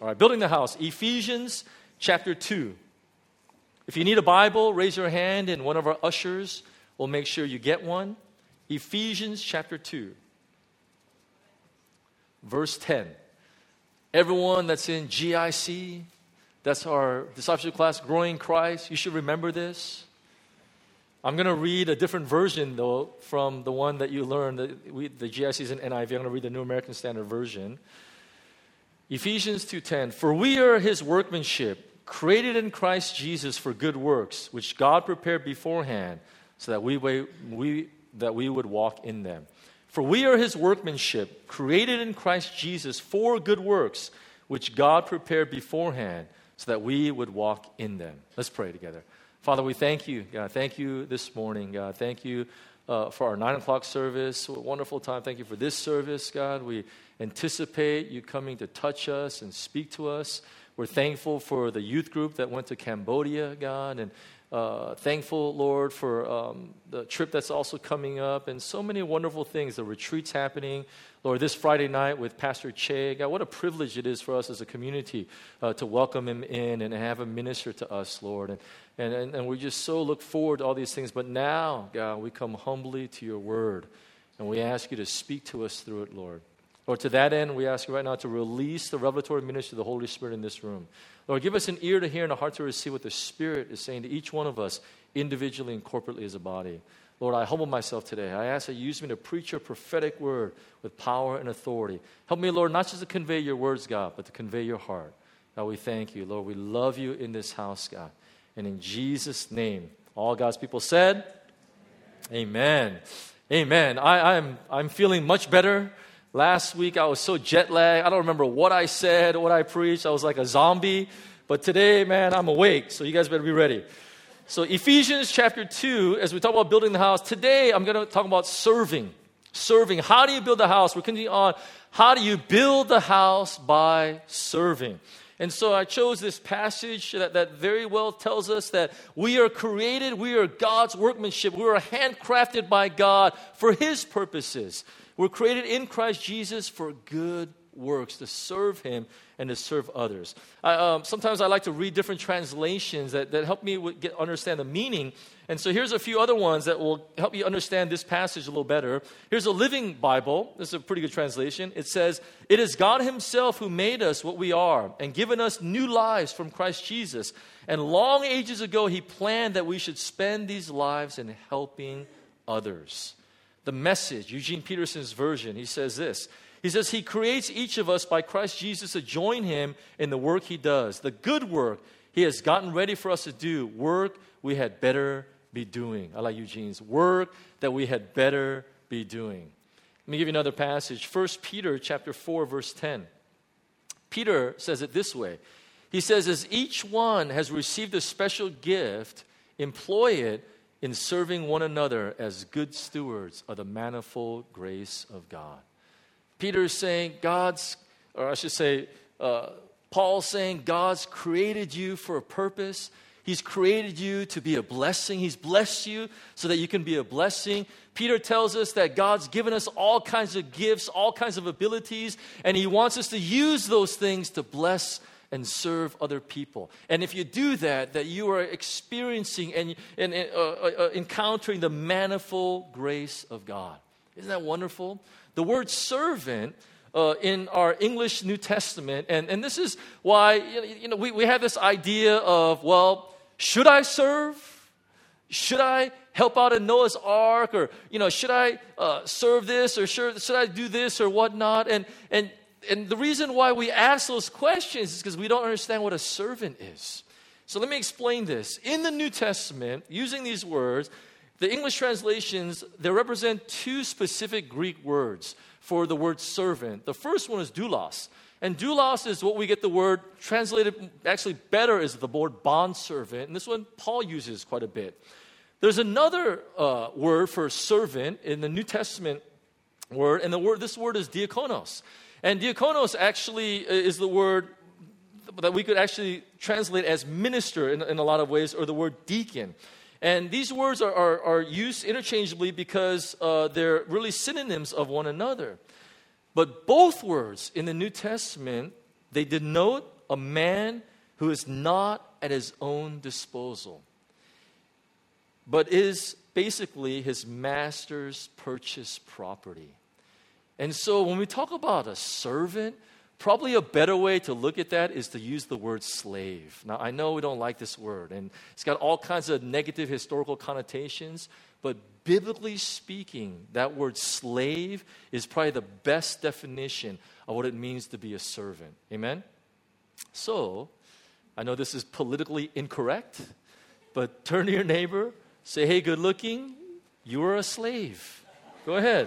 All right, building the house, Ephesians chapter 2. If you need a Bible, raise your hand and one of our ushers will make sure you get one. Ephesians chapter 2, verse 10. Everyone that's in GIC, that's our discipleship class, Growing Christ, you should remember this. I'm going to read a different version, though, from the one that you learned. The GIC is in NIV. I'm going to read the New American Standard Version. Ephesians 2:10. For we are his workmanship, created in Christ Jesus for good works, which God prepared beforehand, so that we would walk in them. For we are his workmanship, created in Christ Jesus for good works, which God prepared beforehand, so that we would walk in them. Let's pray together. Father, we thank you, God. Thank you this morning, God. Thank you for our 9 o'clock service. What a wonderful time. Thank you for this service, God. We anticipate you coming to touch us and speak to us. We're thankful for the youth group that went to Cambodia, God, and thankful, Lord, for the trip that's also coming up and so many wonderful things, the retreats happening. Lord, this Friday night with Pastor Che, God, what a privilege it is for us as a community to welcome him in and have him minister to us, Lord. And we just so look forward to all these things. But now, God, we come humbly to your word, and we ask you to speak to us through it, Lord. Lord, to that end, we ask you right now to release the revelatory ministry of the Holy Spirit in this room. Lord, give us an ear to hear and a heart to receive what the Spirit is saying to each one of us individually and corporately as a body. Lord, I humble myself today. I ask that you use me to preach your prophetic word with power and authority. Help me, Lord, not just to convey your words, God, but to convey your heart. God, we thank you. Lord, we love you in this house, God. And in Jesus' name, all God's people said, Amen. Amen. I'm feeling much better. Last week, I was so jet lagged. I don't remember what I said, what I preached. I was like a zombie. But today, man, I'm awake. So you guys better be ready. So Ephesians chapter 2, as we talk about building the house, today I'm going to talk about serving. Serving. How do you build a house? We're continuing on. How do you build the house by serving? And so I chose this passage that very well tells us that we are created, we are God's workmanship. We are handcrafted by God for his purposes. We're created in Christ Jesus for good works, to serve him and to serve others. Sometimes I like to read different translations that help me understand the meaning. And so here's a few other ones that will help you understand this passage a little better. Here's a Living Bible. This is a pretty good translation. It says, "It is God himself who made us what we are and given us new lives from Christ Jesus. And long ages ago, he planned that we should spend these lives in helping others." The Message, Eugene Peterson's version, he says this. He says, he creates each of us by Christ Jesus to join him in the work he does. The good work he has gotten ready for us to do. Work we had better be doing. I like Eugene's. Work that we had better be doing. Let me give you another passage. 1 Peter chapter 4, verse 10. Peter says it this way. He says, as each one has received a special gift, employ it in serving one another as good stewards of the manifold grace of God. Peter is saying Paul's saying God's created you for a purpose. He's created you to be a blessing. He's blessed you so that you can be a blessing. Peter tells us that God's given us all kinds of gifts, all kinds of abilities, and he wants us to use those things to bless and serve other people. And if you do that you are experiencing and encountering the manifold grace of God. Isn't that wonderful? The word servant in our English New Testament, and this is why we have this idea of, well, should I serve? Should I help out in Noah's Ark? Or, should I serve this? Or should I do this or whatnot? And the reason why we ask those questions is because we don't understand what a servant is. So let me explain this. In the New Testament, using these words, the English translations, they represent two specific Greek words for the word servant. The first one is doulos. And doulos is what we get the word translated actually better is the word bondservant. And this one Paul uses quite a bit. There's another word for servant in the New Testament word, and this word is diakonos. And diakonos actually is the word that we could actually translate as minister in a lot of ways, or the word deacon. And these words are used interchangeably because they're really synonyms of one another. But both words in the New Testament, they denote a man who is not at his own disposal, but is basically his master's purchased property. And so when we talk about a servant, probably a better way to look at that is to use the word slave. Now, I know we don't like this word, and it's got all kinds of negative historical connotations, but biblically speaking, that word slave is probably the best definition of what it means to be a servant. Amen? So, I know this is politically incorrect, but turn to your neighbor, say, hey, good looking, you are a slave. Go ahead.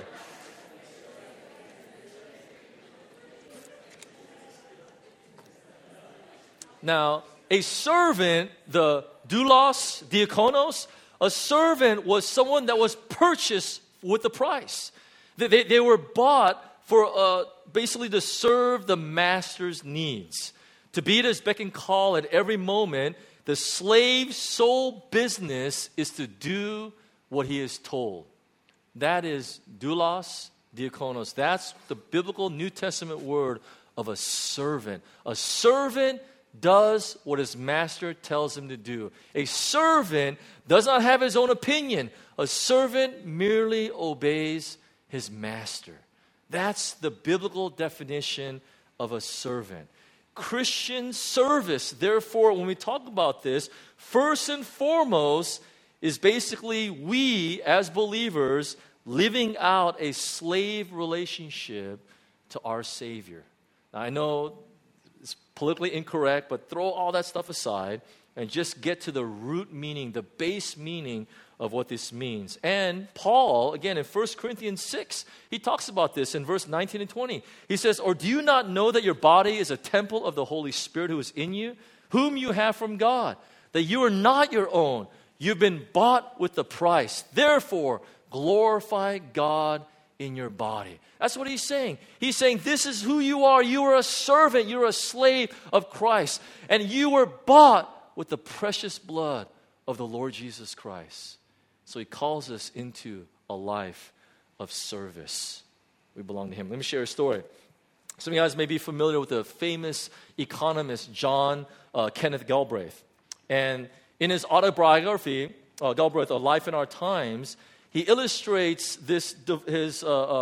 Now, a servant, the doulos, diakonos, a servant was someone that was purchased with a price. They were bought for basically to serve the master's needs. To be at his beck and call at every moment, the slave's sole business is to do what he is told. That is doulos, diakonos. That's the biblical New Testament word of a servant. A servant does what his master tells him to do. A servant does not have his own opinion. A servant merely obeys his master. That's the biblical definition of a servant. Christian service, therefore, when we talk about this, first and foremost is basically we as believers living out a slave relationship to our Savior. Now, I know it's politically incorrect, but throw all that stuff aside and just get to the root meaning, the base meaning of what this means. And Paul, again, in 1 Corinthians 6, he talks about this in verse 19 and 20. He says, or do you not know that your body is a temple of the Holy Spirit who is in you, whom you have from God, that you are not your own? You've been bought with the price. Therefore, glorify God in your body. That's what he's saying. He's saying this is who you are. You are a servant. You're a slave of Christ. And you were bought with the precious blood of the Lord Jesus Christ. So he calls us into a life of service. We belong to him. Let me share a story. Some of you guys may be familiar with the famous economist John Kenneth Galbraith. And in his autobiography, Galbraith, A Life in Our Times, he illustrates his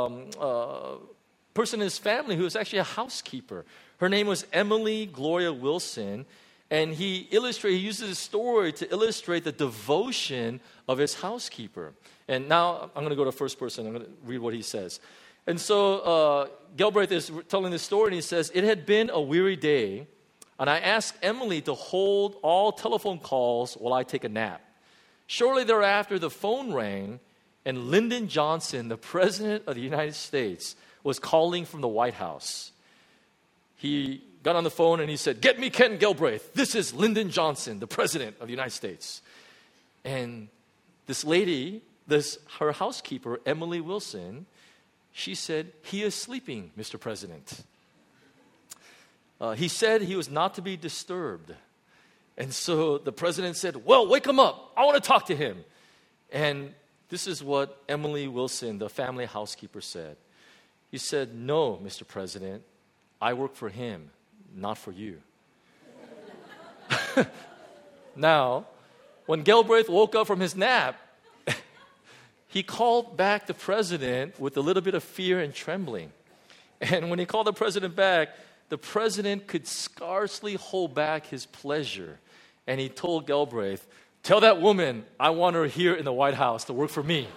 person in his family who was actually a housekeeper. Her name was Emily Gloria Wilson. And he uses a story to illustrate the devotion of his housekeeper. And now I'm going to go to first person. I'm going to read what he says. And so Galbraith is telling this story, and he says, it had been a weary day, and I asked Emily to hold all telephone calls while I take a nap. Shortly thereafter, the phone rang, and Lyndon Johnson, the President of the United States, was calling from the White House. He got on the phone and he said, get me Ken Galbraith. This is Lyndon Johnson, the President of the United States. And this lady, her housekeeper, Emily Wilson, she said, he is sleeping, Mr. President. He said he was not to be disturbed. And so the president said, well, wake him up. I want to talk to him. And this is what Emily Wilson, the family housekeeper, said. He said, no, Mr. President, I work for him, not for you. Now, when Galbraith woke up from his nap, he called back the president with a little bit of fear and trembling. And when he called the president back, the president could scarcely hold back his pleasure. And he told Galbraith, tell that woman I want her here in the White House to work for me.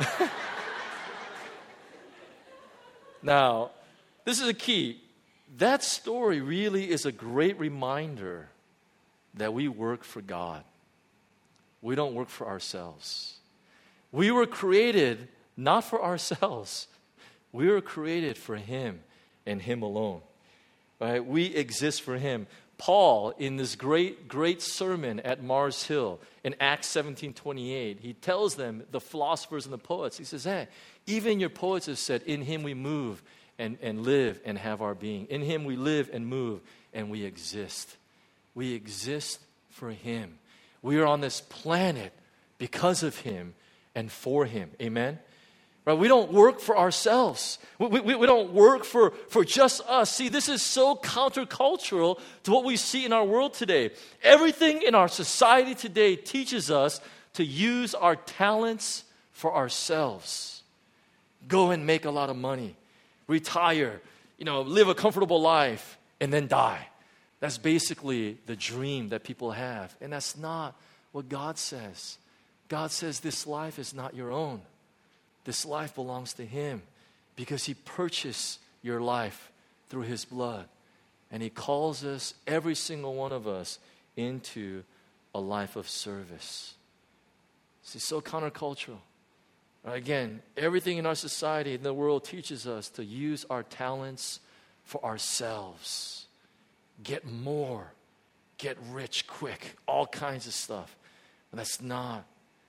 Now, this is a key. That story really is a great reminder that we work for God. We don't work for ourselves. We were created not for ourselves. We were created for Him and Him alone. Right? We exist for Him. Paul, in this great sermon at Mars Hill in Acts 17:28, he tells them, the philosophers and the poets, he says, hey, even your poets have said, in Him we move and live and have our being. In Him we live and move and we exist. We exist for Him. We are on this planet because of Him and for Him. Amen? Right? We don't work for ourselves. We don't work for just us. See, this is so countercultural to what we see in our world today. Everything in our society today teaches us to use our talents for ourselves. Go and make a lot of money. Retire. Live a comfortable life. And then die. That's basically the dream that people have. And that's not what God says. God says this life is not your own. This life belongs to Him because He purchased your life through His blood. And He calls us, every single one of us, into a life of service. See, so countercultural. Again, everything in our society, in the world, teaches us to use our talents for ourselves. Get more. Get rich quick. All kinds of stuff. And that's not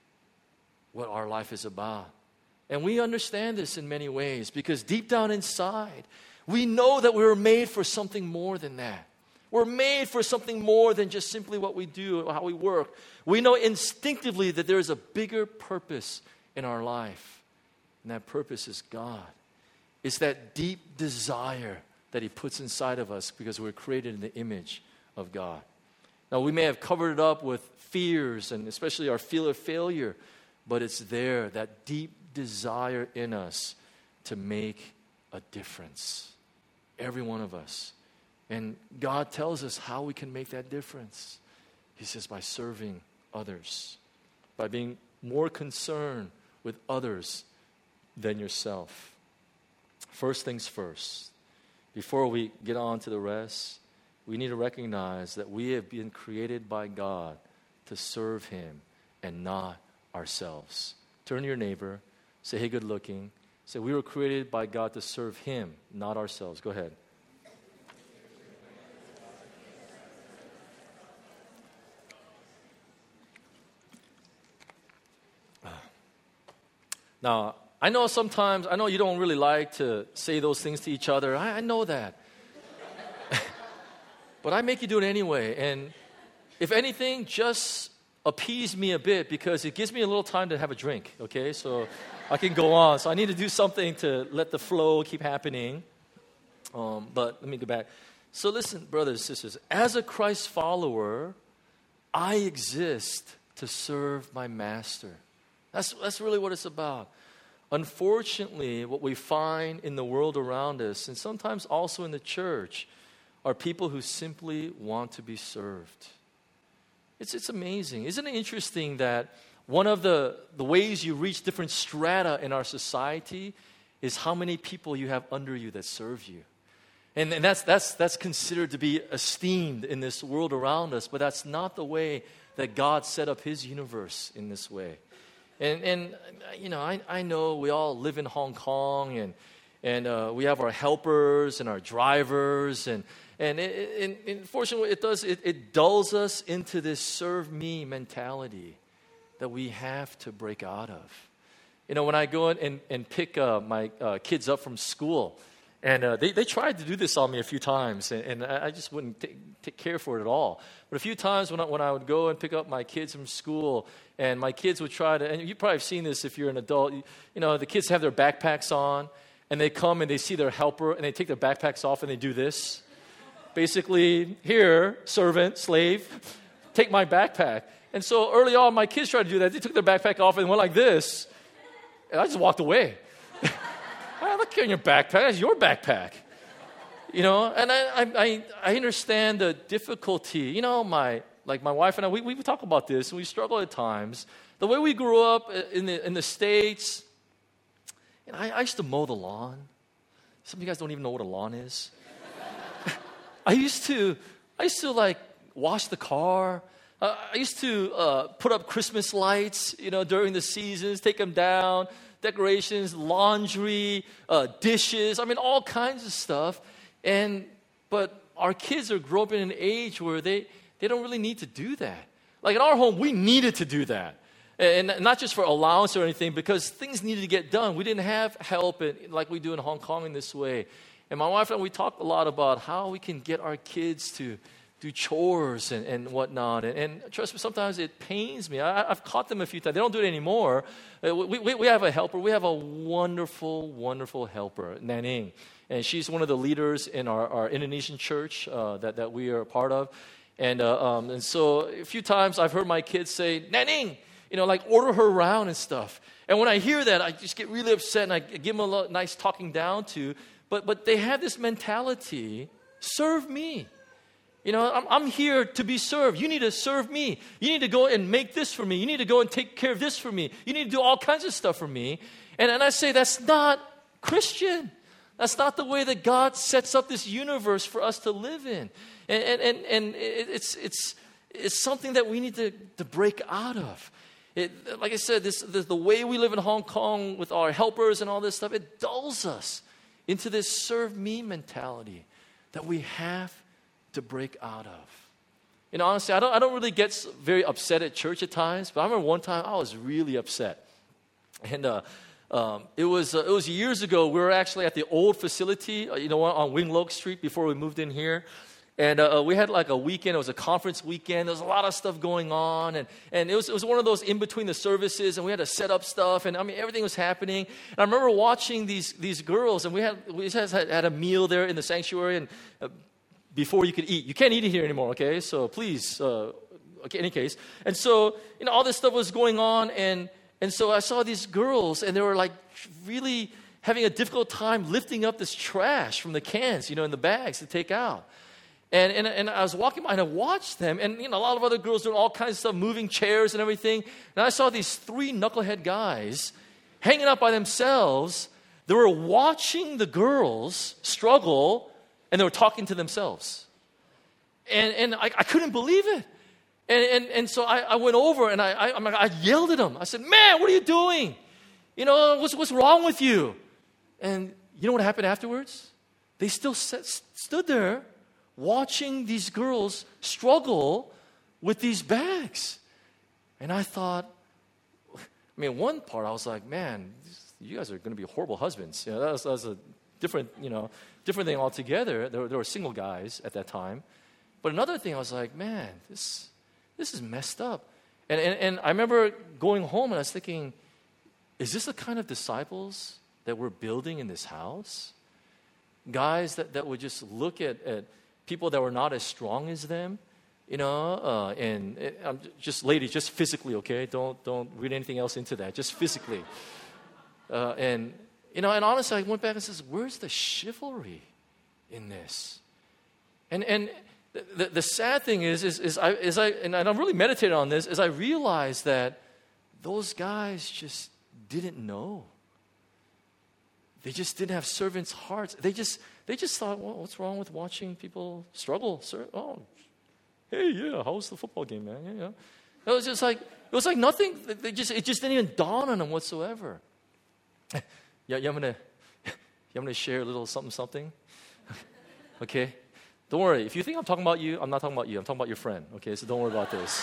what our life is about. And we understand this in many ways because deep down inside, we know that we were made for something more than that. We're made for something more than just simply what we do or how we work. We know instinctively that there is a bigger purpose in our life. And that purpose is God. It's that deep desire that He puts inside of us because we're created in the image of God. Now, we may have covered it up with fears and especially our fear of failure, but it's there, that deep desire in us to make a difference. Every one of us. And God tells us how we can make that difference. He says by serving others, by being more concerned with others than yourself. First things first. Before we get on to the rest, we need to recognize that we have been created by God to serve Him and not ourselves. Turn to your neighbor. Say, hey, good looking. Say, we were created by God to serve Him, not ourselves. Go ahead. Now, I know you don't really like to say those things to each other. I know that. But I make you do it anyway. And if anything, just appease me a bit because it gives me a little time to have a drink, okay? So I can go on. So I need to do something to let the flow keep happening. But let me go back. So listen, brothers and sisters, as a Christ follower, I exist to serve my master. That's really what it's about. Unfortunately, what we find in the world around us, and sometimes also in the church, are people who simply want to be served. It's amazing. Isn't it interesting that one of the ways you reach different strata in our society is how many people you have under you that serve you. And that's considered to be esteemed in this world around us, but that's not the way that God set up His universe in this way. And I know we all live in Hong Kong, and we have our helpers and our drivers, and fortunately it dulls us into this serve me mentality that we have to break out of. When I go in and pick my kids up from school, and they tried to do this on me a few times, and I just wouldn't take care for it at all. But a few times when I would go and pick up my kids from school, and my kids would try to, and you probably have seen this if you're an adult, the kids have their backpacks on, and they come and they see their helper, and they take their backpacks off, and they do this. Basically, here, servant, slave, take my backpack. And so early on, my kids tried to do that. They took their backpack off and went like this, and I just walked away. I look here in your backpack. That's your backpack. And I understand the difficulty. My wife and I, we talk about this, and we struggle at times. The way we grew up in the States, and I used to mow the lawn. Some of you guys don't even know what a lawn is. I used to wash the car. I used to put up Christmas lights, during the seasons, take them down. Decorations, laundry, dishes, all kinds of stuff. But our kids are growing up in an age where they don't really need to do that. Like in our home, we needed to do that. And not just for allowance or anything, because things needed to get done. We didn't have help like we do in Hong Kong in this way. And my wife and I, we talk a lot about how we can get our kids to do chores and whatnot. And trust me, sometimes it pains me. I've caught them a few times. They don't do it anymore. We have a helper. We have a wonderful, wonderful helper, Naning. And she's one of the leaders in our Indonesian church that we are a part of. And so a few times I've heard my kids say, Naning, like order her around and stuff. And when I hear that, I just get really upset and I give them a nice talking down to. But they have this mentality, serve me. I'm here to be served. You need to serve me. You need to go and make this for me. You need to go and take care of this for me. You need to do all kinds of stuff for me. And I say that's not Christian. That's not the way that God sets up this universe for us to live in. And it's something that we need to break out of. Like I said, the way we live in Hong Kong with our helpers and all this stuff, it dulls us into this serve me mentality that we have to break out of. Honestly, I don't really get very upset at church at times, but I remember one time I was really upset. And it was years ago. We were actually at the old facility, on Wing Lok Street before we moved in here. And we had like a weekend. It was a conference weekend. There was a lot of stuff going on. And it was one of those in between the services. And we had to set up stuff. And everything was happening. And I remember watching these girls. And we just had a meal there in the sanctuary. And before you could eat. You can't eat it here anymore, okay? So please, okay, in any case. And so, all this stuff was going on. And so I saw these girls. And they were like really having a difficult time lifting up this trash from the cans, in the bags to take out. And I was walking by and I watched them, and a lot of other girls doing all kinds of stuff, moving chairs and everything. And I saw these 3 knucklehead guys hanging out by themselves. They were watching the girls struggle, and they were talking to themselves. And I couldn't believe it. And so I went over and I yelled at them. I said, "Man, what are you doing? What's wrong with you?" And you know what happened afterwards? They still stood there, watching these girls struggle with these bags. And I thought, one part I was like, man, you guys are going to be horrible husbands. That was a different thing altogether. There were single guys at that time. But another thing I was like, man, this is messed up. And I remember going home and I was thinking, is this the kind of disciples that we're building in this house? Guys that would just look at people that were not as strong as them, and just ladies, just physically, okay? Don't read anything else into that, just physically. And honestly, I went back and says, where's the chivalry in this? And the sad thing is I'm really meditating on this, is I realized that those guys just didn't know. They just didn't have servants' hearts. They just thought, well, what's wrong with watching people struggle? Oh, hey, yeah, how was the football game, man? Yeah. It was like nothing. It just didn't even dawn on them whatsoever. Yeah, I'm gonna share a little something. Okay, don't worry. If you think I'm talking about you, I'm not talking about you. I'm talking about your friend. Okay, so don't worry about this.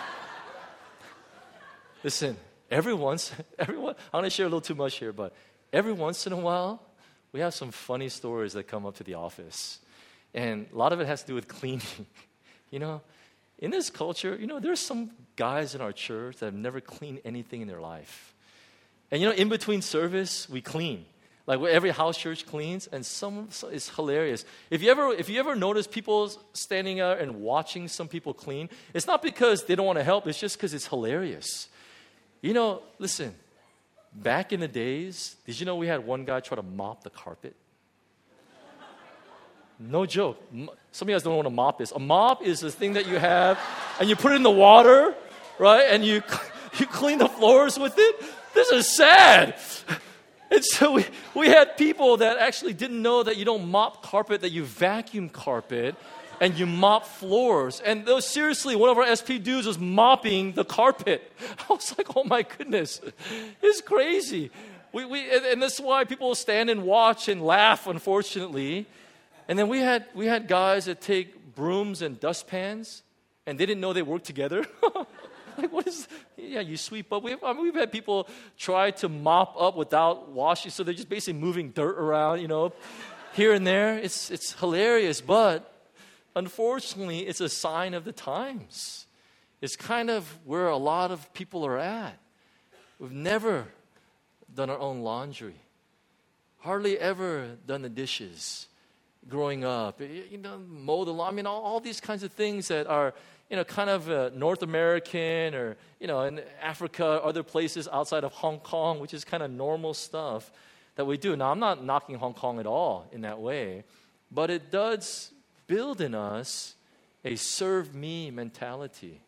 Listen, everyone. I'm gonna share a little too much here, but every once in a while, we have some funny stories that come up to the office. And a lot of it has to do with cleaning. In this culture, there's some guys in our church that have never cleaned anything in their life. And, in between service, we clean. Like every house church cleans, and it's hilarious. If you ever notice people standing out and watching some people clean, it's not because they don't want to help, it's just because it's hilarious. Listen. Back in the days, did you know we had one guy try to mop the carpet? No joke. Some of you guys don't know what a mop is. A mop is the thing that you have, and you put it in the water, right? And you clean the floors with it. This is sad. And so we had people that actually didn't know that you don't mop carpet, that you vacuum carpet, and you mop floors. And seriously, one of our SP dudes was mopping the carpet. I was like, oh my goodness, it's crazy. And that's why people stand and watch and laugh, unfortunately. And then we had guys that take brooms and dustpans, and they didn't know they worked together. Like, what is? Yeah, you sweep up. We've had people try to mop up without washing, so they're just basically moving dirt around, here and there. It's hilarious, but unfortunately, it's a sign of the times. It's kind of where a lot of people are at. We've never done our own laundry. Hardly ever done the dishes growing up. Mow the lawn. All these kinds of things that are, kind of North American or, in Africa, other places outside of Hong Kong, which is kind of normal stuff that we do. Now, I'm not knocking Hong Kong at all in that way, but it does build in us a serve me mentality.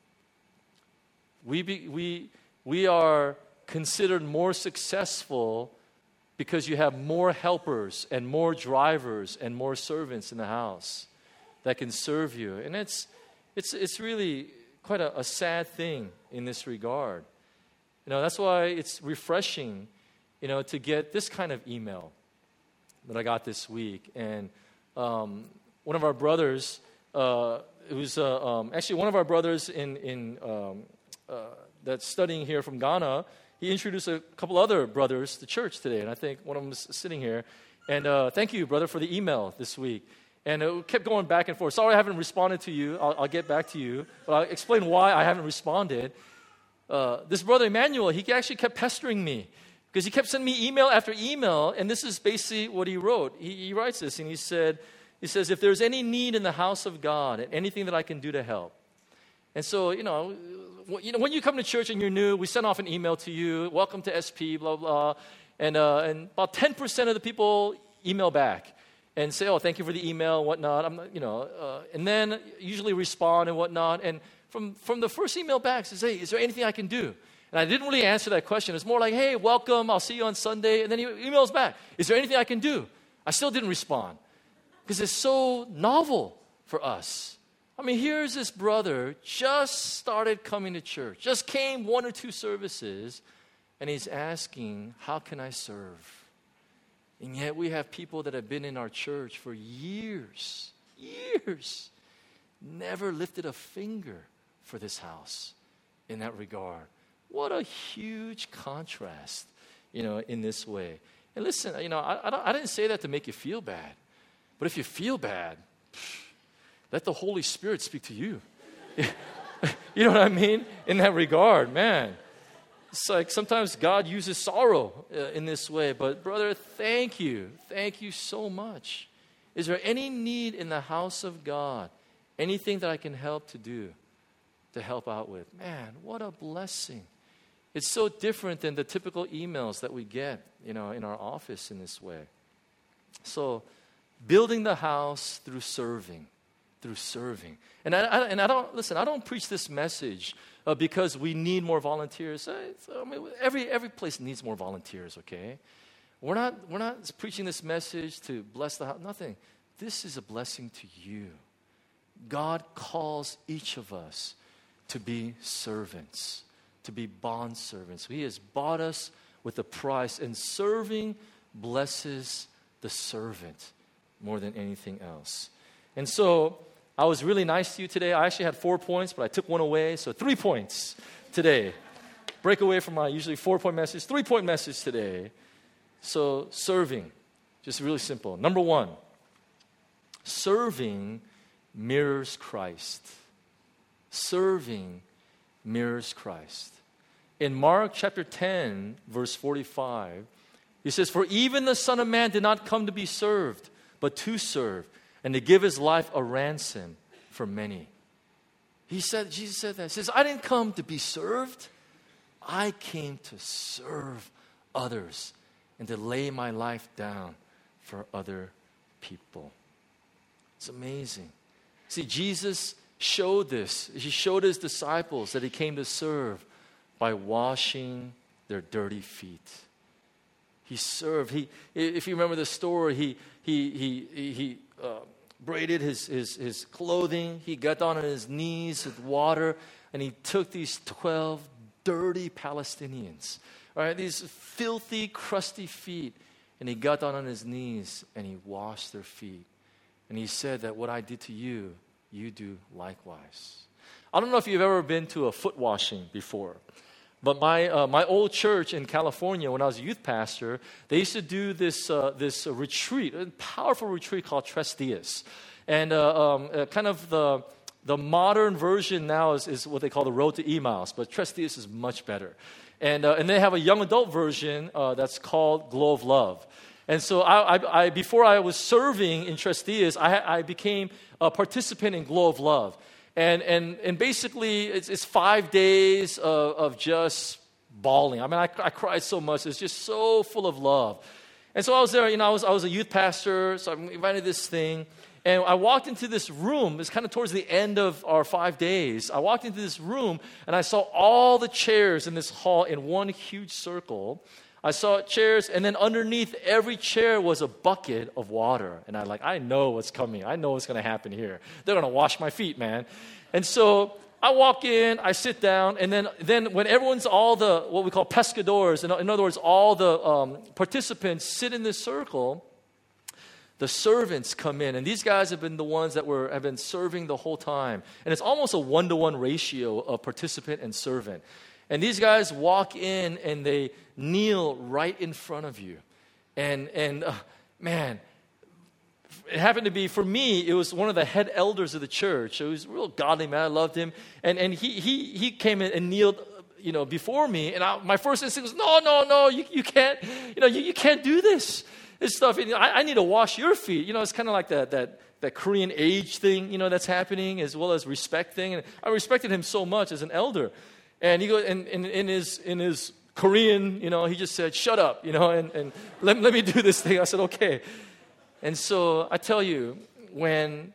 We are considered more successful because you have more helpers and more drivers and more servants in the house that can serve you. And it's really quite a sad thing in this regard. That's why it's refreshing, to get this kind of email that I got this week. And one of our brothers, it was actually one of our brothers in that's studying here from Ghana. He introduced a couple other brothers to church today, and I think one of them is sitting here. And thank you, brother, for the email this week. And it kept going back and forth. Sorry I haven't responded to you. I'll get back to you. But I'll explain why I haven't responded. This brother, Emmanuel, he actually kept pestering me because he kept sending me email after email, and this is basically what he wrote. He writes this, and he says, if there's any need in the house of God and anything that I can do to help. And so, when you come to church and you're new, we send off an email to you, welcome to SP, blah, blah. And about 10% of the people email back and say, oh, thank you for the email and whatnot. And then usually respond and whatnot. And from the first email back, says, hey, is there anything I can do? And I didn't really answer that question. It's more like, hey, welcome, I'll see you on Sunday. And then he emails back, is there anything I can do? I still didn't respond because it's so novel for us. Here's this brother, just started coming to church, just came 1 or 2 services, and he's asking, how can I serve? And yet we have people that have been in our church for years, never lifted a finger for this house in that regard. What a huge contrast, in this way. And listen, I didn't say that to make you feel bad, but if you feel bad, let the Holy Spirit speak to you. You know what I mean? In that regard, man. It's like sometimes God uses sorrow in this way. But brother, thank you. Thank you so much. Is there any need in the house of God? Anything that I can help out with? Man, what a blessing. It's so different than the typical emails that we get, in our office in this way. So, building the house through serving. And I don't preach this message because we need more volunteers. Every place needs more volunteers, okay? We're not preaching this message to bless the house. Nothing. This is a blessing to you. God calls each of us to be servants, to be bond servants. He has bought us with a price, and serving blesses the servant more than anything else. And so, I was really nice to you today. I actually had 4 points, but I took one away, so 3 points today. Break away from my usually 4-point message, 3-point message today. So, serving, just really simple. Number 1, serving mirrors Christ. Serving mirrors Christ. In Mark chapter 10, verse 45, he says, for even the Son of Man did not come to be served, but to serve, and to give his life a ransom for many. Jesus said that. He says, I didn't come to be served. I came to serve others and to lay my life down for other people. It's amazing. See, Jesus showed this. He showed his disciples that he came to serve by washing their dirty feet. He served. If you remember the story, he braided his clothing. He got down on his knees with water, and he took these 12 dirty Palestinians, all right, these filthy, crusty feet, and he got down on his knees, and he washed their feet. And he said that what I did to you, you do likewise. I don't know if you've ever been to a foot washing before. But my old church in California, when I was a youth pastor, they used to do this retreat, a powerful retreat called Tres Dias. And kind of the modern version now is what they call the Road to Emmaus, but Tres Dias is much better. And they have a young adult version that's called Glow of Love. And so I before I was serving in Tres Dias, I became a participant in Glow of Love. And basically, it's 5 days of just bawling. I mean, I cried so much. It's just so full of love. And so I was there, I was a youth pastor, so I'm invited to this thing. And I walked into this room. It's kind of towards the end of our 5 days. I walked into this room, and I saw all the chairs in this hall in one huge circle. I saw chairs, and then underneath every chair was a bucket of water. And I know what's coming. I know what's going to happen here. They're going to wash my feet, man. And so I walk in, I sit down, and then when everyone's all the, what we call pescadores, in other words, all the participants sit in this circle, the servants come in. And these guys have been the ones that have been serving the whole time. And it's almost a 1-to-1 ratio of participant and servant. And these guys walk in and they kneel right in front of you. And man, it happened to be, for me, it was one of the head elders of the church. It was a real godly man. I loved him. And he came in and kneeled, before me. And my first instinct was, no, you can't, you can't do this stuff. And I need to wash your feet. It's kind of like that Korean age thing, that's happening, as well as respect thing. And I respected him so much as an elder. And he goes, and in his Korean, he just said, "Shut up," and let me do this thing. I said, "Okay." And so I tell you, when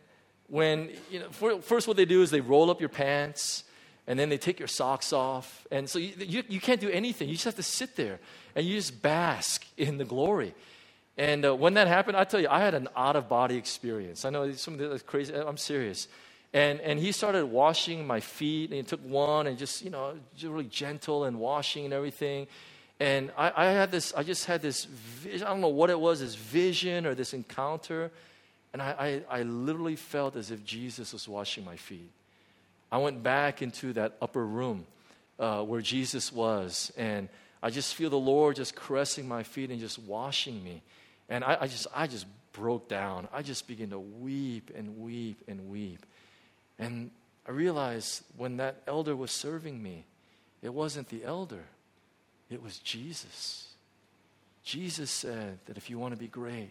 first what they do is they roll up your pants, and then they take your socks off, and so you can't do anything. You just have to sit there and you just bask in the glory. And when that happened, I tell you, I had an out-of-body experience. I know some of that's crazy. I'm serious. And he started washing my feet, and he took one and just really gentle and washing and everything. And I just had this vision. I don't know what it was, this vision or this encounter. And I literally felt as if Jesus was washing my feet. I went back into that upper room where Jesus was, and I just feel the Lord just caressing my feet and just washing me. And I just broke down. I just began to weep and weep and weep. And I realized when that elder was serving me, it wasn't the elder, it was Jesus. Jesus said that if you want to be great,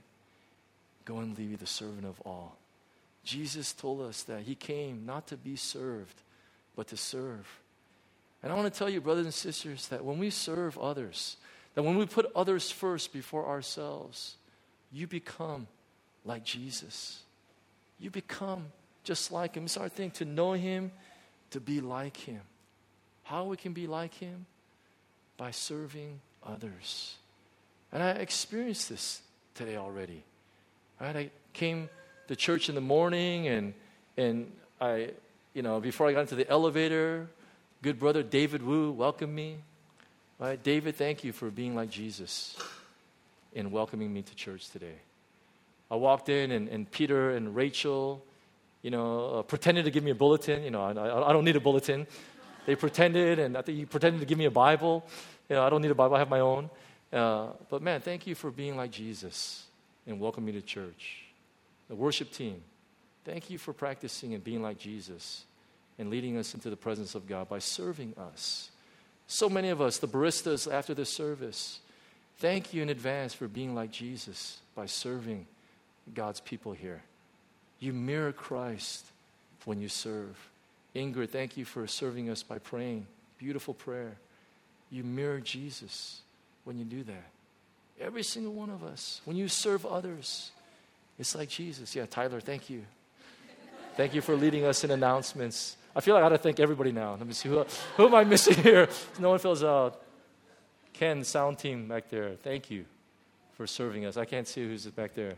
go and be the servant of all. Jesus told us that he came not to be served, but to serve. And I want to tell you, brothers and sisters, that when we serve others, that when we put others first before ourselves, you become like Jesus. You become just like him. It's our thing to know him, to be like him. How we can be like him? By serving others. And I experienced this today already. Right? I came to church in the morning, and I, before I got into the elevator, good brother David Wu welcomed me. Right? David, thank you for being like Jesus in welcoming me to church today. I walked in, and Peter and Rachel, pretended to give me a bulletin. I don't need a bulletin. They pretended, and I think he pretended to give me a Bible. I don't need a Bible. I have my own. But man, thank you for being like Jesus and welcoming me to church. The worship team, thank you for practicing and being like Jesus and leading us into the presence of God by serving us. So many of us, the baristas after the service, thank you in advance for being like Jesus by serving God's people here. You mirror Christ when you serve. Ingrid, thank you for serving us by praying. Beautiful prayer. You mirror Jesus when you do that. Every single one of us, when you serve others, it's like Jesus. Yeah, Tyler, thank you. Thank you for leading us in announcements. I feel like I got to thank everybody now. Let me see, who am I missing here? No one fills out. Ken, sound team back there, thank you for serving us. I can't see who's back there.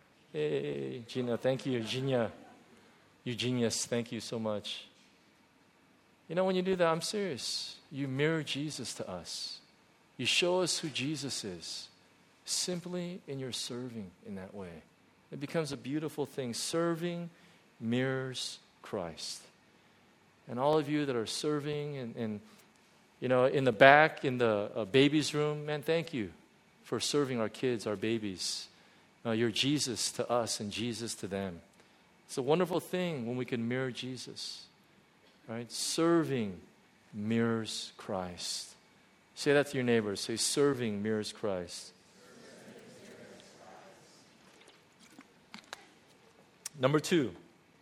Hey, Gina, thank you. Eugenius, thank you so much. When you do that, I'm serious. You mirror Jesus to us. You show us who Jesus is simply in your serving in that way. It becomes a beautiful thing. Serving mirrors Christ. And all of you that are serving and in the back, in the babies' room, man, thank you for serving our kids, our babies. You're Jesus to us and Jesus to them. It's a wonderful thing when we can mirror Jesus, right? Serving mirrors Christ. Say that to your neighbors. Say, serving mirrors Christ. Number 2,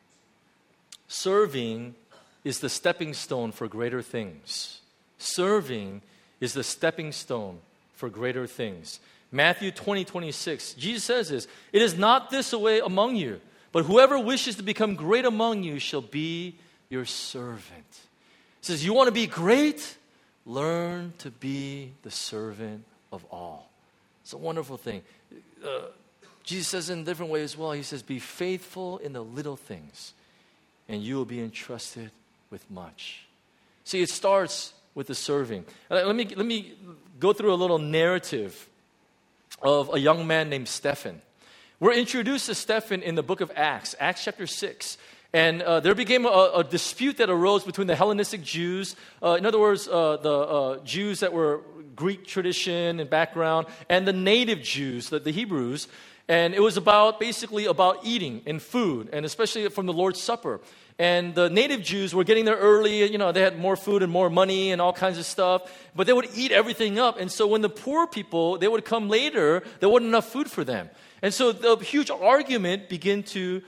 serving is the stepping stone for greater things. Serving is the stepping stone for greater things. Matthew 20:26, Jesus says this, "It is not this way among you, but whoever wishes to become great among you shall be your servant." He says, you want to be great? Learn to be the servant of all. It's a wonderful thing. Jesus says in a different way as well. He says, be faithful in the little things, and you will be entrusted with much. See, it starts with the serving. Let me go through a little narrative of a young man named Stephen. We're introduced to Stephen in the book of Acts chapter 6. And there became a dispute that arose between the Hellenistic Jews, in other words, the Jews that were Greek tradition and background, and the native Jews, the Hebrews. And it was basically about eating and food, and especially from the Lord's Supper. And the native Jews were getting there early, they had more food and more money and all kinds of stuff, but they would eat everything up. And so when the poor people, they would come later, there wasn't enough food for them. And so the huge argument began to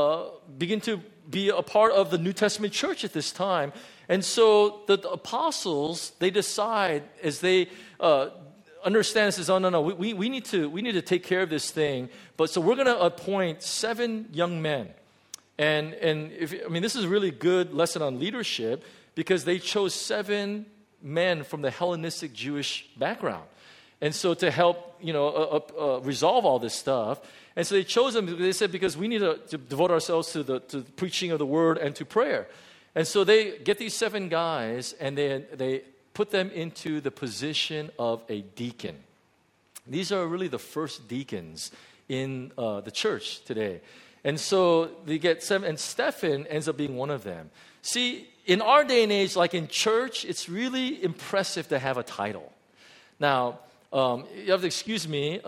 be a part of the New Testament church at this time. And so the apostles, they decide as they understand, says, oh, no, we need to take care of this thing. But so we're going to appoint 7 young men. And this is a really good lesson on leadership, because they chose 7 men from the Hellenistic Jewish background. And so to help, resolve all this stuff. And so they chose them, they said, because we need to devote ourselves to the preaching of the word and to prayer. And so they get these 7 guys, and they put them into the position of a deacon. These are really the first deacons in the church today. And so they get 7, and Stephen ends up being one of them. See, in our day and age, like in church, it's really impressive to have a title. Now, you have to excuse me.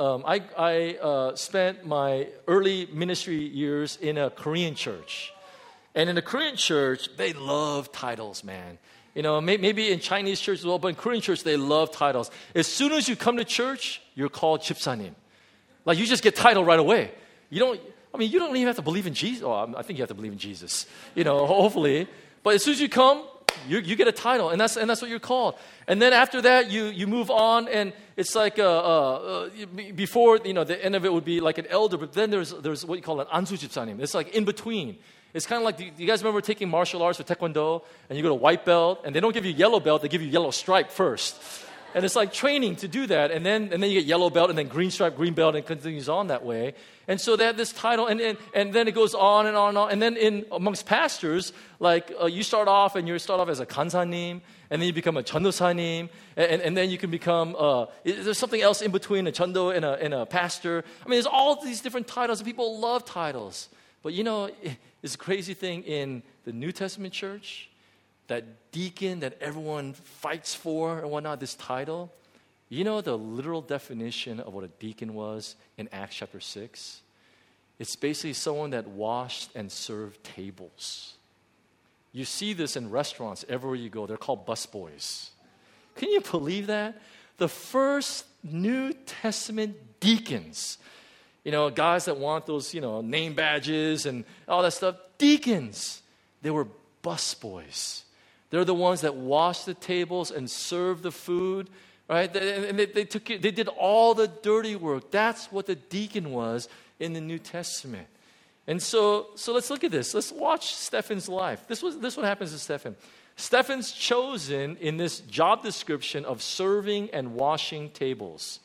I spent my early ministry years in a Korean church. And in the Korean church, they love titles, man. Maybe in Chinese church as well, but in Korean church, they love titles. As soon as you come to church, you're called 집사님. Like, you just get title right away. You don't even have to believe in Jesus. Oh, I think you have to believe in Jesus, hopefully. But as soon as you come, you get a title, and that's what you're called. And then after that, you move on, and it's like before, the end of it would be like an elder, but then there's what you call an 안수 집사님. It's like in between. It's kind of like, do you guys remember taking martial arts or taekwondo, and you go to white belt, and they don't give you yellow belt, they give you yellow stripe first. And it's like training to do that, and then you get yellow belt, and then green stripe, green belt, and it continues on that way. And so they have this title, and then it goes on and on and on. And then amongst pastors, like you start off as a 간사님, and then you become a 전도사님, and then you can become, there's something else in between a 전도 and a pastor. There's all these different titles, and people love titles. But it's a crazy thing in the New Testament church, that deacon that everyone fights for and whatnot, this title. The literal definition of what a deacon was in Acts chapter 6? It's basically someone that washed and served tables. You see this in restaurants everywhere you go. They're called busboys. Can you believe that? The first New Testament deacons, guys that want those, name badges and all that stuff, deacons, they were busboys. They're the ones that washed the tables and served the food, right? And they did all the dirty work. That's what the deacon was in the New Testament. And so let's look at this. Let's watch Stephen's life. This what happens to Stephen. Stephen's chosen in this job description of serving and washing tables.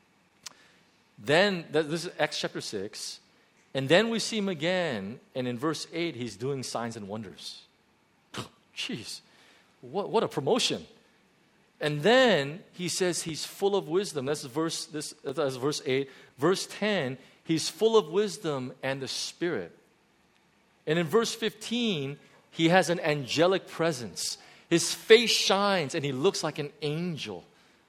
Then, this is Acts chapter 6. And then we see him again, and in verse 8, he's doing signs and wonders. Jeez, what a promotion. And then he says he's full of wisdom. That's verse 8. Verse 10, he's full of wisdom and the Spirit. And in verse 15, he has an angelic presence. His face shines and he looks like an angel.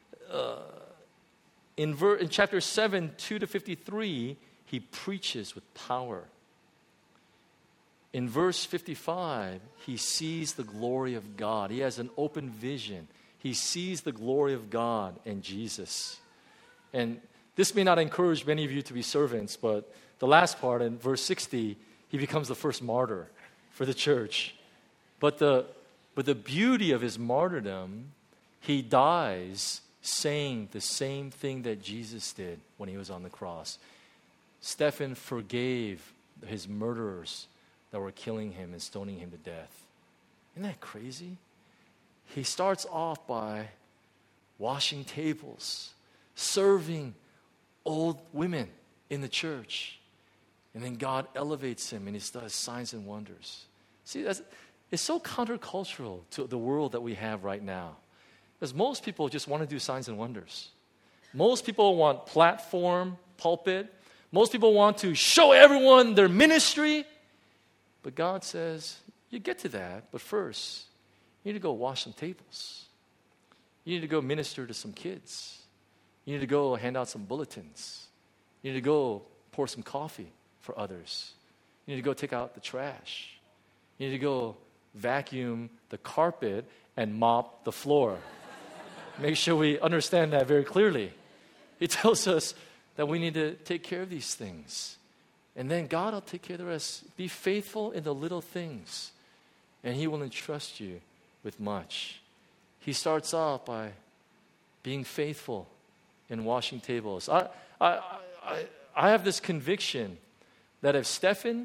In chapter 7, 2-53, he preaches with power. in verse 55, he sees the glory of God. He has an open vision. He sees the glory of God and Jesus. And this may not encourage many of you to be servants, but the last part in verse 60, he becomes the first martyr for the church. But the beauty of his martyrdom, he dies saying the same thing that Jesus did when he was on the cross. Stephen forgave his murderers that were killing him and stoning him to death. Isn't that crazy? He starts off by washing tables, serving old women in the church. And then God elevates him and he does signs and wonders. See, it's so countercultural to the world that we have right now. Because most people just want to do signs and wonders. Most people want platform, pulpit. Most people want to show everyone their ministry. But God says, you get to that, but first, you need to go wash some tables. You need to go minister to some kids. You need to go hand out some bulletins. You need to go pour some coffee for others. You need to go take out the trash. You need to go vacuum the carpet and mop the floor. Make sure we understand that very clearly. He tells us that we need to take care of these things. And then God will take care of the rest. Be faithful in the little things, and He will entrust you with much. He starts off by being faithful in washing tables. I have this conviction that if Stephen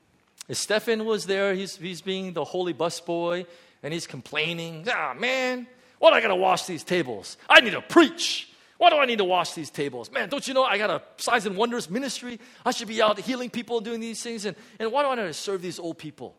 was there, he's being the holy busboy, and he's complaining, man, why do I got to wash these tables? I need to preach. Why do I need to wash these tables? Man, don't you know I got a signs and wonders ministry? I should be out healing people, doing these things. And why do I need to serve these old people?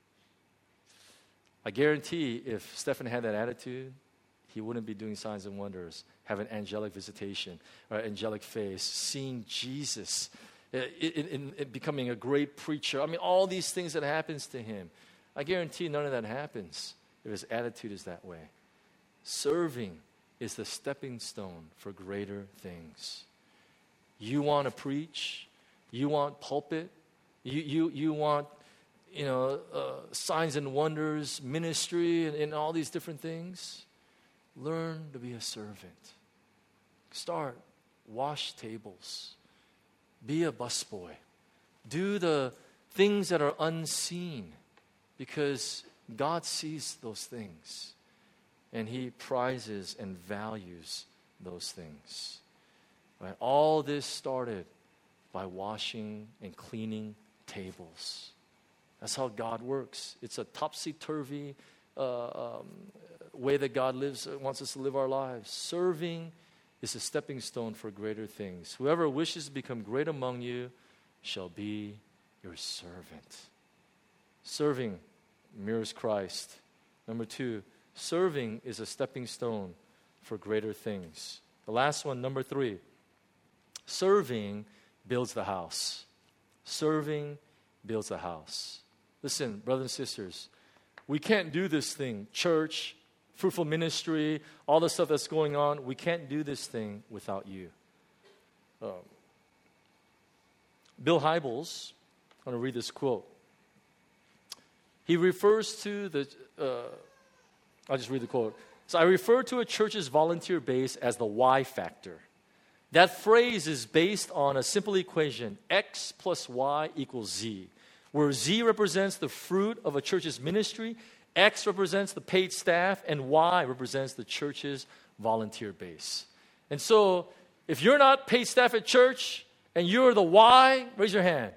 I guarantee if Stephen had that attitude, he wouldn't be doing signs and wonders, have an angelic visitation or angelic face, seeing Jesus, in becoming a great preacher. I mean, all these things that happens to him. I guarantee none of that happens if his attitude is that way. Serving is the stepping stone for greater things. You want to preach, you want pulpit, you want signs and wonders, ministry, and all these different things. Learn to be a servant. Start, wash tables, be a busboy, do the things that are unseen, because God sees those things. And He prizes and values those things. Right? All this started by washing and cleaning tables. That's how God works. It's a topsy-turvy way that God wants us to live our lives. Serving is a stepping stone for greater things. Whoever wishes to become great among you shall be your servant. Serving mirrors Christ. Number 2, serving is a stepping stone for greater things. The last one, number 3. Serving builds the house. Serving builds the house. Listen, brothers and sisters, we can't do this thing, church, fruitful ministry, all the stuff that's going on. We can't do this thing without you. Bill Hybels, I'm going to read this quote. He refers to I'll just read the quote. So I refer to a church's volunteer base as the Y factor. That phrase is based on a simple equation, X plus Y equals Z, where Z represents the fruit of a church's ministry, X represents the paid staff, and Y represents the church's volunteer base. And so, if you're not paid staff at church and you're the Y, raise your hand.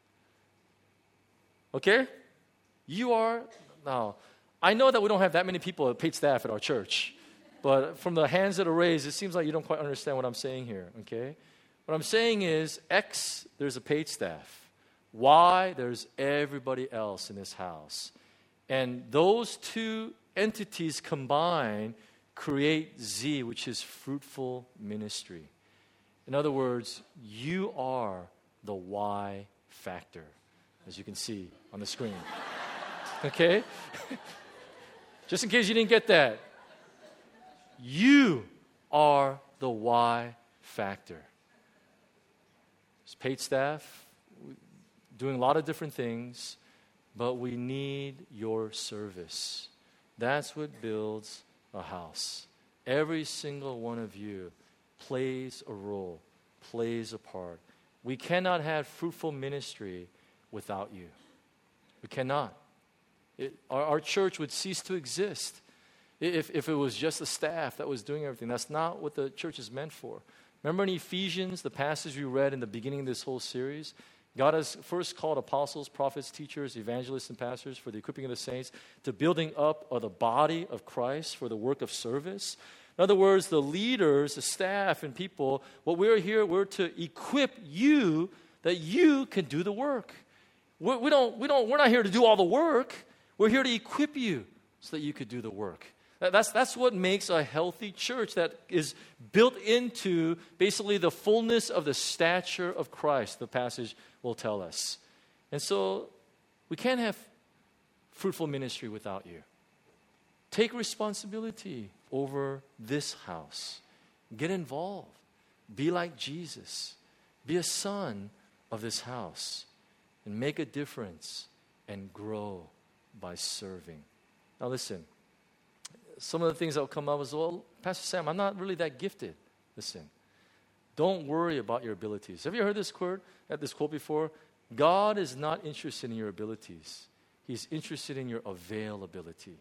Okay? You are now. I know that we don't have that many people paid staff at our church, but from the hands that are raised, it seems like you don't quite understand what I'm saying here, okay? What I'm saying is, X, there's a paid staff. Y, there's everybody else in this house. And those two entities combined create Z, which is fruitful ministry. In other words, you are the Y factor, as you can see on the screen. Okay? Just in case you didn't get that. You are the Y factor. There's paid staff doing a lot of different things, but we need your service. That's what builds a house. Every single one of you plays a role, plays a part. We cannot have fruitful ministry without you. We cannot. Our church would cease to exist if it was just the staff that was doing everything. That's not what the church is meant for. Remember in Ephesians, the passage we read in the beginning of this whole series? God has first called apostles, prophets, teachers, evangelists, and pastors for the equipping of the saints to building up of the body of Christ for the work of service. In other words, the leaders, the staff, and people, what we're here, we're to equip you that you can do the work. We're not here to do all the work. We're here to equip you so that you could do the work. That's what makes a healthy church that is built into basically the fullness of the stature of Christ, the passage will tell us. And so we can't have fruitful ministry without you. Take responsibility over this house. Get involved. Be like Jesus. Be a son of this house. And make a difference and grow by serving. Now listen. Some of the things that will come up is, well, Pastor Sam, I'm not really that gifted. Listen, don't worry about your abilities. Have you heard this quote before? God is not interested in your abilities. He's interested in your availability.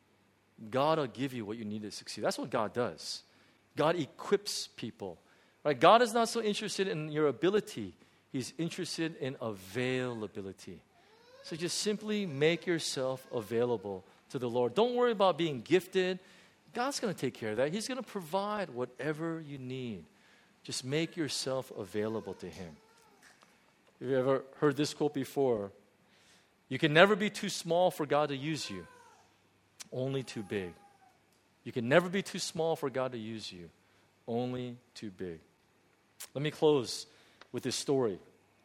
God will give you what you need to succeed. That's what God does. God equips people. Right? God is not so interested in your ability. He's interested in availability. So just simply make yourself available to the Lord. Don't worry about being gifted. God's going to take care of that. He's going to provide whatever you need. Just make yourself available to Him. Have you ever heard this quote before? You can never be too small for God to use you, only too big. You can never be too small for God to use you, only too big. Let me close with this story.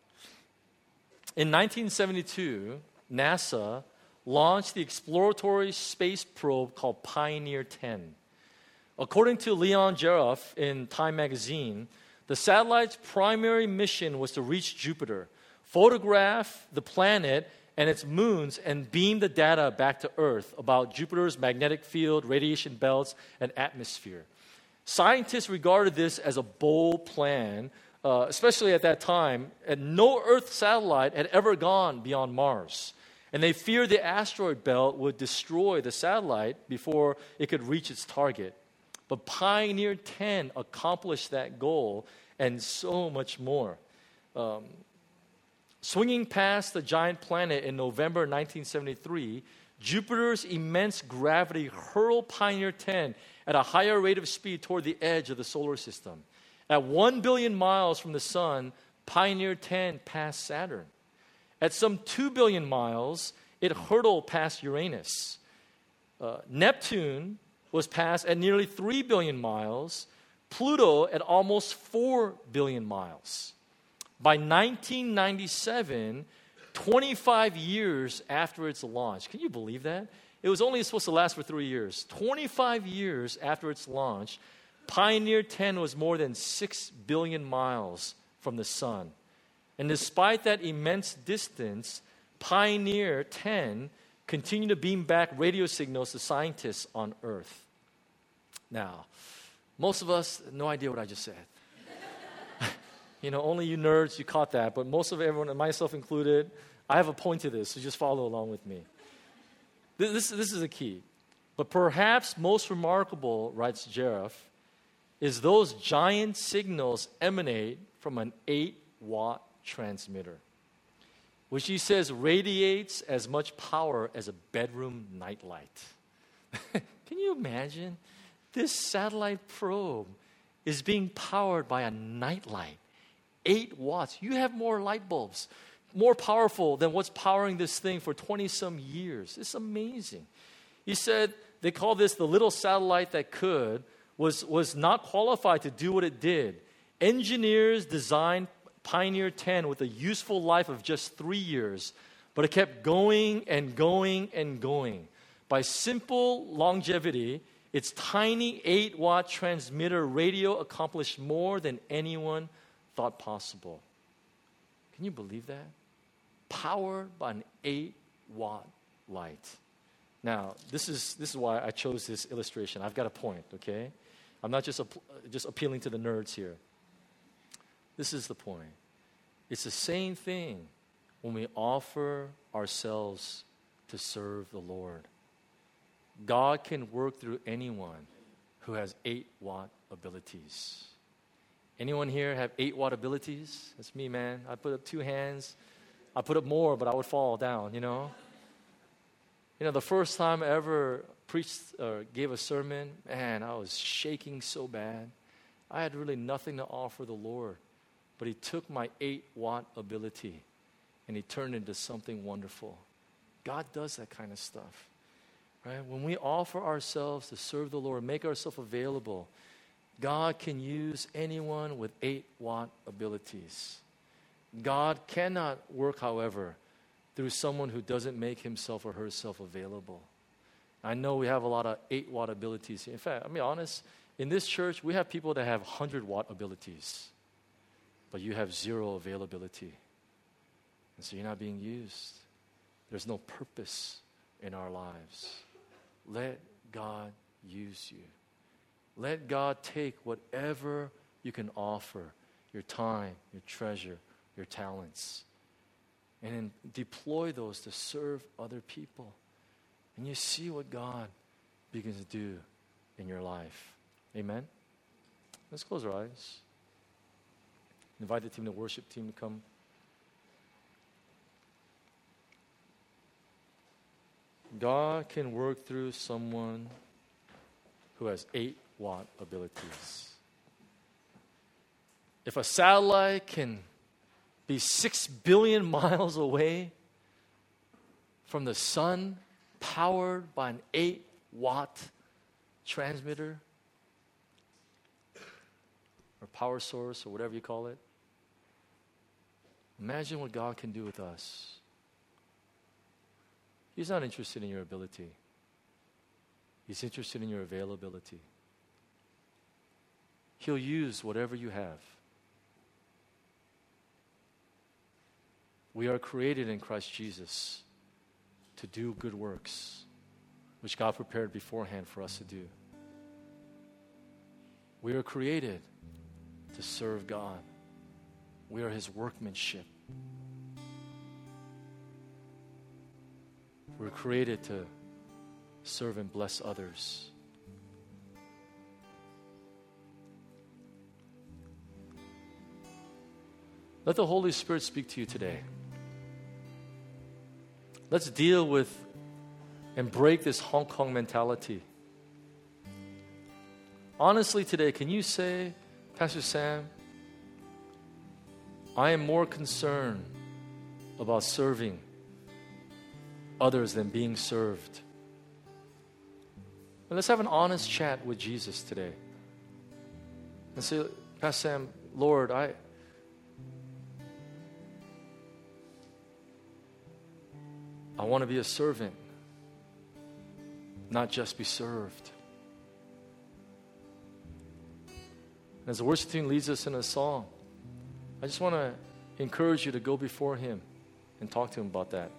In 1972, NASA launched the exploratory space probe called Pioneer 10. According to Leon Geroff in Time magazine, the satellite's primary mission was to reach Jupiter, photograph the planet and its moons, and beam the data back to Earth about Jupiter's magnetic field, radiation belts, and atmosphere. Scientists regarded this as a bold plan, especially at that time, and no Earth satellite had ever gone beyond Mars. And they feared the asteroid belt would destroy the satellite before it could reach its target. But Pioneer 10 accomplished that goal and so much more. Swinging past the giant planet in November 1973, Jupiter's immense gravity hurled Pioneer 10 at a higher rate of speed toward the edge of the solar system. At 1 billion miles from the sun, Pioneer 10 passed Saturn. At some 2 billion miles, it hurtled past Uranus. Neptune was passed at nearly 3 billion miles, Pluto at almost 4 billion miles. By 1997, 25 years after its launch, can you believe that? It was only supposed to last for 3 years. 25 years after its launch, Pioneer 10 was more than 6 billion miles from the sun. And despite that immense distance, Pioneer 10 continued to beam back radio signals to scientists on Earth. Now, most of us, no idea what I just said. Only you nerds, you caught that. But most of everyone, and myself included, I have a point to this, so just follow along with me. This is a key. But perhaps most remarkable, writes Geroff, is those giant signals emanate from an 8-watt transmitter, which he says radiates as much power as a bedroom nightlight. Can you imagine? This satellite probe is being powered by a nightlight. 8 watts. You have more light bulbs, more powerful than what's powering this thing for 20-some years. It's amazing. He said they call this the little satellite that could, was not qualified to do what it did. Engineers designed Pioneer 10 with a useful life of just 3 years, but it kept going and going and going. By simple longevity, its tiny 8-watt transmitter radio accomplished more than anyone thought possible. Can you believe that? Powered by an 8-watt light. Now, this is why I chose this illustration. I've got a point, okay? I'm not just appealing to the nerds here. This is the point. It's the same thing when we offer ourselves to serve the Lord. God can work through anyone who has 8-watt abilities. Anyone here have 8-watt abilities? That's me, man. I put up 2 hands. I put up more, but I would fall down, You know, the first time I ever preached or gave a sermon, man, I was shaking so bad. I had really nothing to offer the Lord. But He took my 8-watt ability and He turned it into something wonderful. God does that kind of stuff. Right? When we offer ourselves to serve the Lord, make ourselves available, God can use anyone with 8-watt abilities. God cannot work, however, through someone who doesn't make himself or herself available. I know we have a lot of 8-watt abilities here. In fact, I'll be honest, in this church, we have people that have 100-watt abilities, but you have 0 availability. And so you're not being used. There's no purpose in our lives. Let God use you. Let God take whatever you can offer, your time, your treasure, your talents, and then deploy those to serve other people. And you see what God begins to do in your life. Amen? Let's close our eyes. Invite the worship team to come. God can work through someone who has 8-watt abilities. If a satellite can be 6 billion miles away from the sun, powered by an 8-watt transmitter or power source or whatever you call it, imagine what God can do with us. He's not interested in your ability. He's interested in your availability. He'll use whatever you have. We are created in Christ Jesus to do good works, which God prepared beforehand for us to do. We are created to serve God. We are His workmanship. We're created to serve and bless others. Let the Holy Spirit speak to you today. Let's deal with and break this Hong Kong mentality. Honestly today, can you say, Pastor Sam, I am more concerned about serving others than being served? And let's have an honest chat with Jesus today. And say, Pastor Sam, Lord, I want to be a servant, not just be served. And as the worship team leads us in a song, I just want to encourage you to go before Him and talk to Him about that.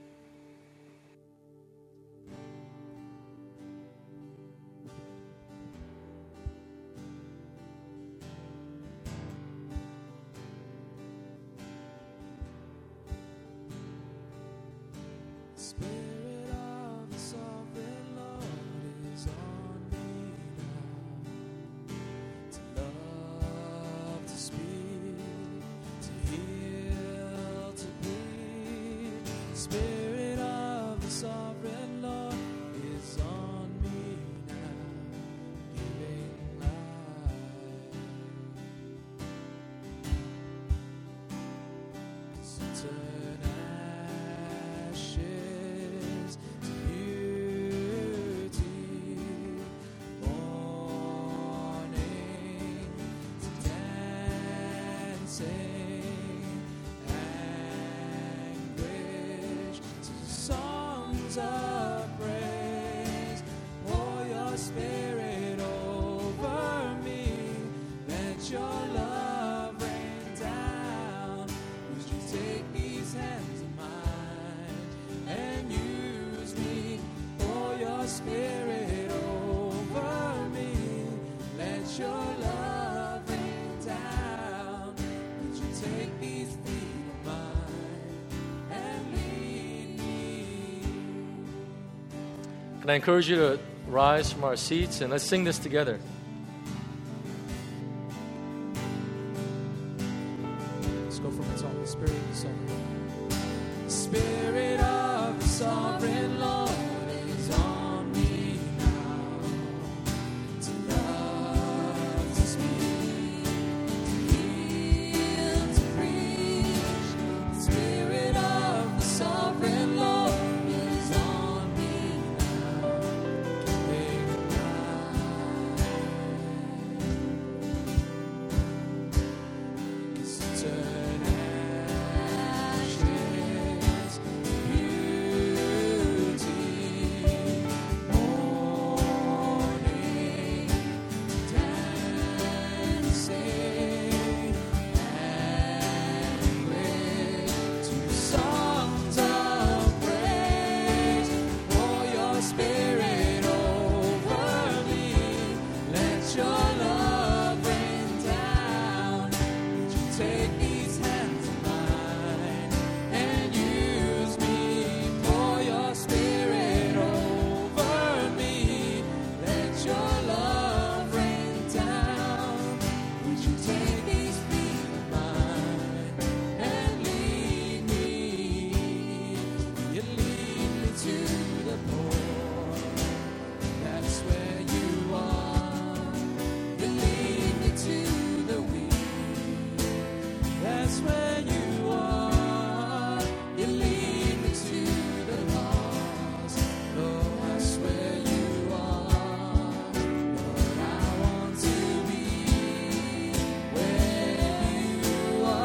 Spirit of the sovereign Lord is on me now, to love, to speak, to heal, to bleed. Spirit of the sovereign Lord is on me now, giving life. To turn ashes to beauty, mourning to dancing, anguish to songs of praise. Pour your Spirit over me, let your love rain down. Would you take these hands of mine and And I encourage you to rise from our seats and let's sing this together. Let's go from its own the Spirit of the Sovereign. Spirit of the Sovereign Lord is on me now. To love, to speak, to heal, to preach. The Spirit of the Sovereign Lord is on me now. Giving life. Turn ashes, beauty, morning, dancing, and with to songs of praise. Pour your Spirit over me. Let your love rain down. Would you take these hands of mine and use me? Pour your Spirit over me. Let your love rain down. Would you take these feet of mine and lead me? You lead me to the poor. That's where you are. You lead me to the weak. That's where you are. You lead me to the lost. Lord, that's where you are. Lord, I want to be where you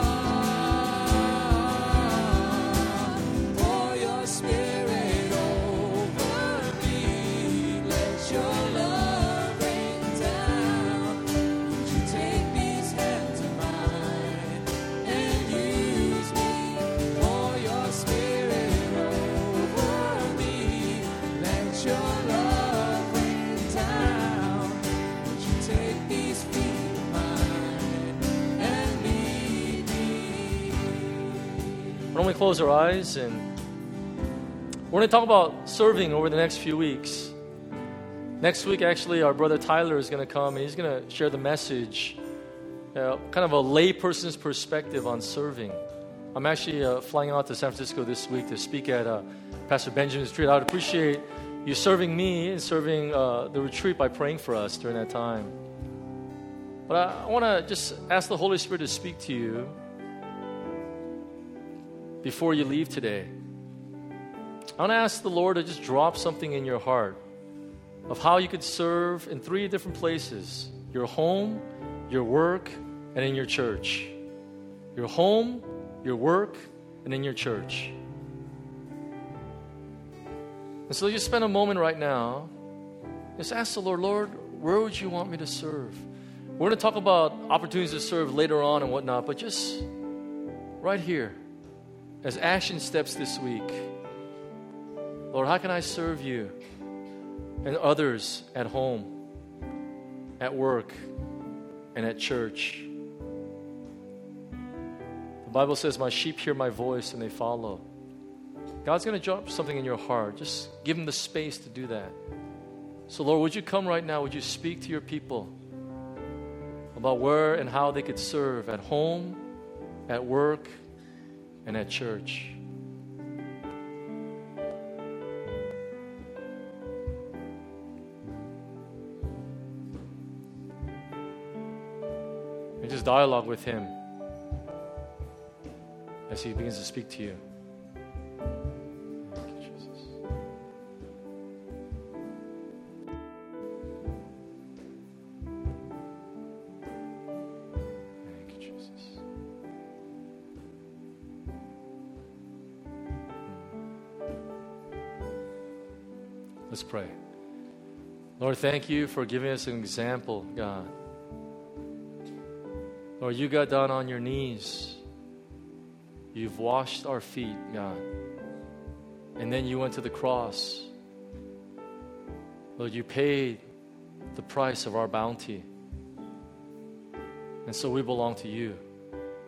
are. Pour your Spirit over me. Let your love rain down. Would you take these hands of mine and use me? Pour your Spirit over me. Let your love rain down. Would you take these feet of mine and lead me? Why don't we close our eyes and we're going to talk about serving over the next few weeks. Next week, actually, our brother Tyler is going to come and he's going to share the message, kind of a layperson's perspective on serving. I'm actually flying out to San Francisco this week to speak at Pastor Benjamin's retreat. I would appreciate you serving me and serving the retreat by praying for us during that time. But I want to just ask the Holy Spirit to speak to you before you leave today. I want to ask the Lord to just drop something in your heart of how you could serve in 3 different places: your home, your work, and in your church. Your home, your work, and in your church. And so just spend a moment right now. Just ask the Lord, Lord, where would you want me to serve? We're going to talk about opportunities to serve later on and whatnot, but just right here, as action steps this week. Lord, how can I serve you and others at home, at work, and at church? The Bible says, my sheep hear my voice and they follow. God's going to drop something in your heart. Just give him the space to do that. So Lord, would you come right now? Would you speak to your people about where and how they could serve at home, at work, and at church? And just dialogue with him as he begins to speak to you. Thank you, Jesus. Thank you, Jesus. Let's pray. Lord, thank you for giving us an example, God. Lord, you got down on your knees. You've washed our feet, God. And then you went to the cross. Lord, you paid the price of our bounty. And so we belong to you.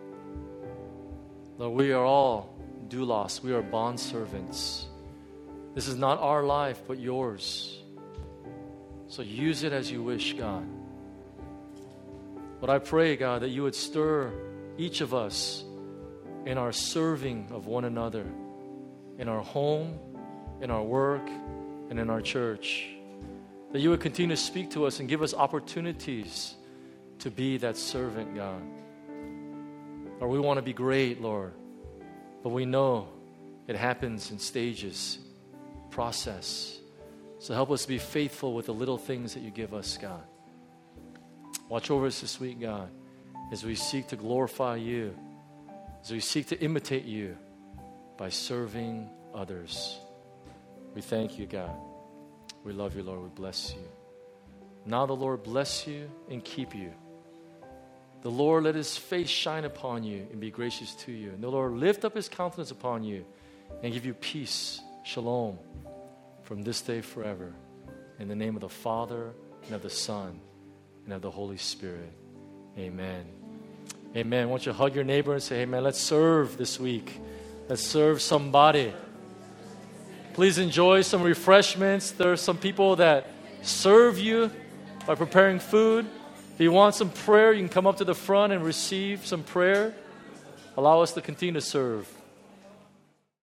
Lord, we are all doulos. We are bondservants. This is not our life, but yours. So use it as you wish, God. But I pray, God, that you would stir each of us in our serving of one another, in our home, in our work, and in our church. That you would continue to speak to us and give us opportunities to be that servant, God. Lord, we want to be great, Lord, but we know it happens in stages, process. So help us be faithful with the little things that you give us, God. Watch over us this week, God, as we seek to glorify you, as we seek to imitate you by serving others. We thank you, God. We love you, Lord. We bless you. Now the Lord bless you and keep you. The Lord let his face shine upon you and be gracious to you. And the Lord lift up his countenance upon you and give you peace, shalom, from this day forever. In the name of the Father, and of the Son, and of the Holy Spirit. Amen. Amen. I want you to hug your neighbor and say, hey, man, let's serve this week. Let's serve somebody. Please enjoy some refreshments. There are some people that serve you by preparing food. If you want some prayer, you can come up to the front and receive some prayer. Allow us to continue to serve.